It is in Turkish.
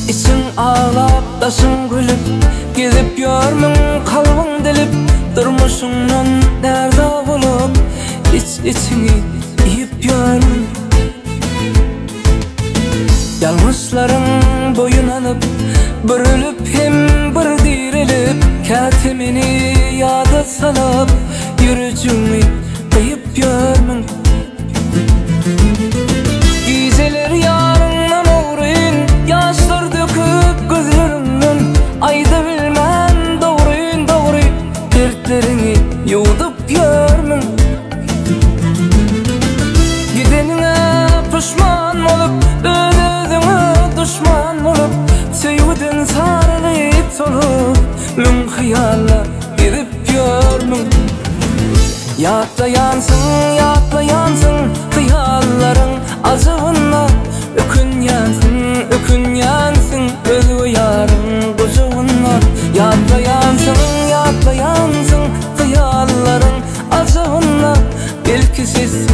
İçin ağlap, daşın gülüp, gidip görmün kalbin delip, durmuşundan nerede bulup, içini yiyip görmün. Yalmışların boyunanıp, bürülüp hem bir dirilip, katimini yada salıp, yürücümü kıyıp görmün. Geceler yarından uğrayın, yaşlar döküp gözlerinden, ayda bilmem doğruyun doğruyun, dertlerini yudup görmün. Gidenine pişman olup, ödüğüne düşman olup, sevgiden sarılıp solup, mün hayallar gidip görmün. Yatla yansın, yatla yansın, hayalların acığına, ökün yansın, ökün yansın, özü yarın kucağına. Yatla yansın, yatla yansın, hayalların acığına, belki siz